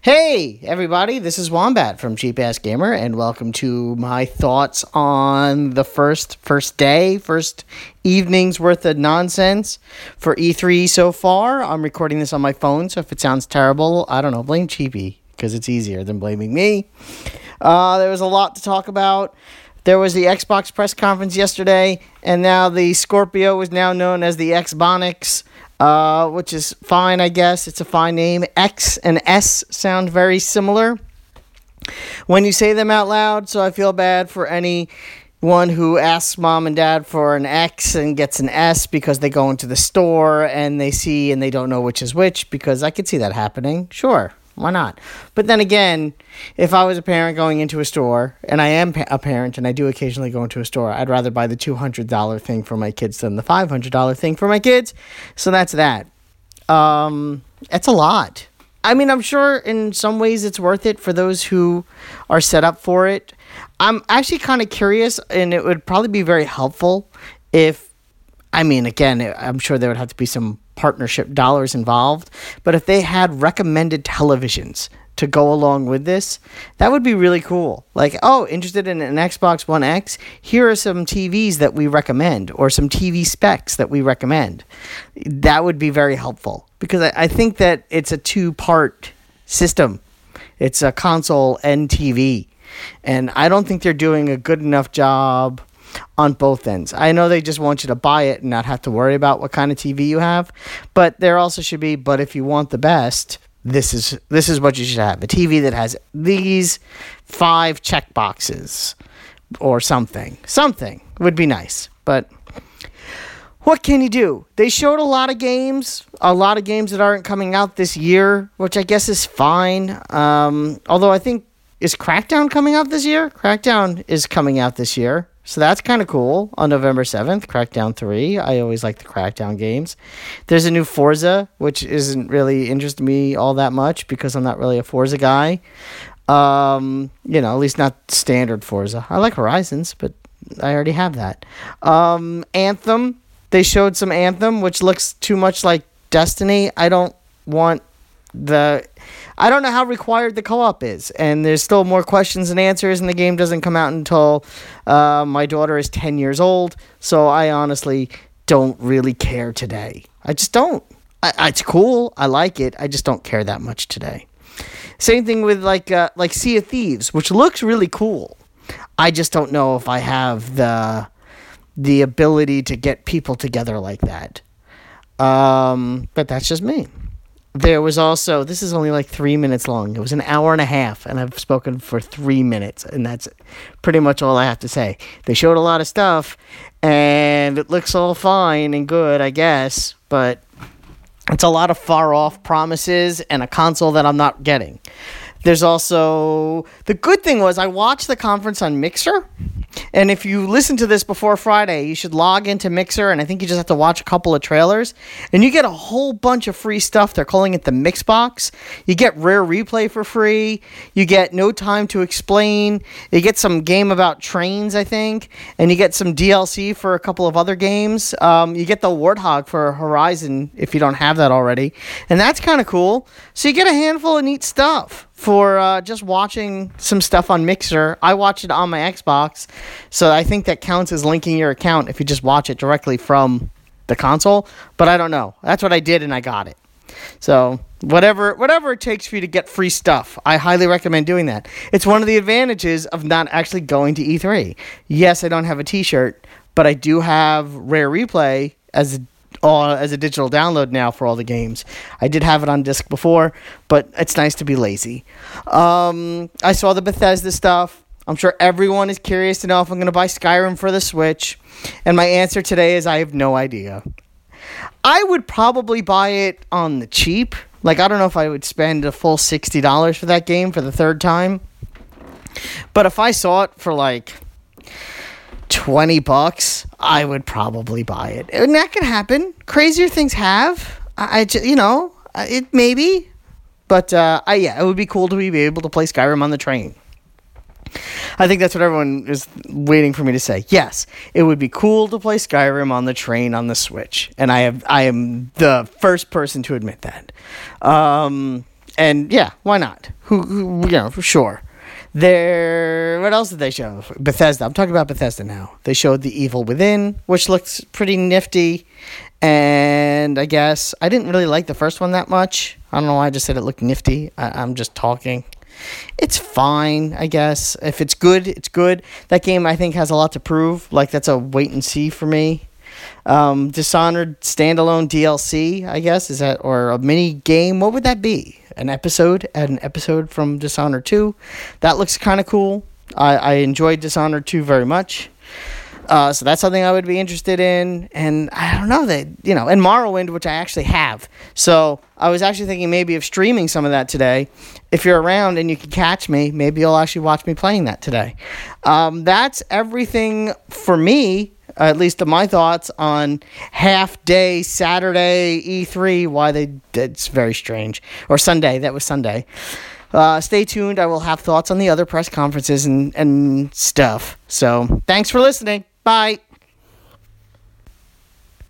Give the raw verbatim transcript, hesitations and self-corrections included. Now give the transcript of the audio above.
Hey, everybody, this is Wombat from Cheap Ass Gamer, and welcome to my thoughts on the first first day, first evening's worth of nonsense for E three so far. I'm recording this on my phone, so if it sounds terrible, I don't know, blame Cheapy, because it's easier than blaming me. Uh, there was a lot to talk about. There was the Xbox press conference yesterday, and now the Scorpio is now known as the Xbonix. Uh, which is fine, I guess. It's a fine name. X and S sound very similar when you say them out loud, so I feel bad for anyone who asks mom and dad for an X and gets an S because they go into the store and they see and they don't know which is which, because I could see that happening. Sure, why not? But then again, if I was a parent going into a store, and I am a parent and I do occasionally go into a store, I'd rather buy the two hundred dollars thing for my kids than the five hundred dollars thing for my kids. So that's that. Um, it's a lot. I mean, I'm sure in some ways it's worth it for those who are set up for it. I'm actually kind of curious, and it would probably be very helpful if, I mean, again, I'm sure there would have to be some partnership dollars involved, but if they had recommended televisions to go along with this, that would be really cool. Like, oh, interested in an Xbox One X? Here are some T Vs that we recommend, or some T V specs that we recommend. That would be very helpful, because I, I think that it's a two-part system. It's a console and T V, and I don't think they're doing a good enough job on both ends. I know they just want you to buy it and not have to worry about what kind of T V you have, but there also should be, but if you want the best, this is this is what you should have. A T V that has these five check boxes or something. Something would be nice, but what can you do? They showed a lot of games, a lot of games that aren't coming out this year, which I guess is fine. Um, although I think, is Crackdown coming out this year? Crackdown is coming out this year. So that's kind of cool. On November seventh, Crackdown three. I always like the Crackdown games. There's a new Forza, which isn't really interesting me all that much because I'm not really a Forza guy. Um, you know, at least not standard Forza. I like Horizons, but I already have that. Um, Anthem. They showed some Anthem, which looks too much like Destiny. I don't want the... I don't know how required the co-op is, and there's still more questions and answers, and the game doesn't come out until uh, my daughter is ten years old, so I honestly don't really care today. I just don't. I, it's cool. I like it. I just don't care that much today. Same thing with like uh, like Sea of Thieves, which looks really cool. I just don't know if I have the the ability to get people together like that. Um, but that's just me. There was also, this is only like three minutes long. It was an hour and a half, and I've spoken for three minutes, and that's pretty much all I have to say. They showed a lot of stuff, and it looks all fine and good, I guess, but it's a lot of far-off promises and a console that I'm not getting. There's also, the good thing was I watched the conference on Mixer, and if you listen to this before Friday, you should log into Mixer, and I think you just have to watch a couple of trailers, and you get a whole bunch of free stuff. They're calling it the Mixbox. You get Rare Replay for free. You get No Time to Explain. You get some game about trains, I think, and you get some D L C for a couple of other games. Um, you get the Warthog for Horizon if you don't have that already, and that's kind of cool. So you get a handful of neat stuff for uh, just watching some stuff on Mixer. I watch it on my Xbox, so I think that counts as linking your account if you just watch it directly from the console, but I don't know. That's what I did, and I got it. So whatever whatever it takes for you to get free stuff, I highly recommend doing that. It's one of the advantages of not actually going to E three. Yes, I don't have a t-shirt, but I do have Rare Replay as a Uh, as a digital download now for all the games. I did have it on disc before, but it's nice to be lazy. Um, I saw the Bethesda stuff. I'm sure everyone is curious to know if I'm going to buy Skyrim for the Switch, and my answer today is I have no idea. I would probably buy it on the cheap. Like, I don't know if I would spend a full sixty dollars for that game for the third time, but if I saw it for like twenty bucks, I would probably buy it. And that can happen. Crazier things have. I, I you know, it maybe. But, uh, I, yeah, it would be cool to be able to play Skyrim on the train. I think that's what everyone is waiting for me to say. Yes, it would be cool to play Skyrim on the train on the Switch, and I have I am the first person to admit that. Um, and yeah, why not? who, who you know, for sure. There, what else did they show? Bethesda. I'm talking about Bethesda now. They showed The Evil Within, which looks pretty nifty. And I guess I didn't really like the first one that much. I don't know why I just said it looked nifty. I, I'm just talking. It's fine, I guess. If it's good, it's good. That game, I think, has a lot to prove. Like, that's a wait and see for me. Um, Dishonored standalone D L C, I guess, is that, or a mini game? What would that be? An episode? An episode from Dishonored two? That looks kind of cool. I, I enjoyed Dishonored two very much. Uh, so that's something I would be interested in. And I don't know, that, you know, and Morrowind, which I actually have. So I was actually thinking maybe of streaming some of that today. If you're around and you can catch me, maybe you'll actually watch me playing that today. Um, that's everything for me, at least of my thoughts on half day Saturday E three. Why they did, it's very strange. Or Sunday, that was Sunday. Uh, stay tuned. I will have thoughts on the other press conferences and, and stuff. So thanks for listening. Bye.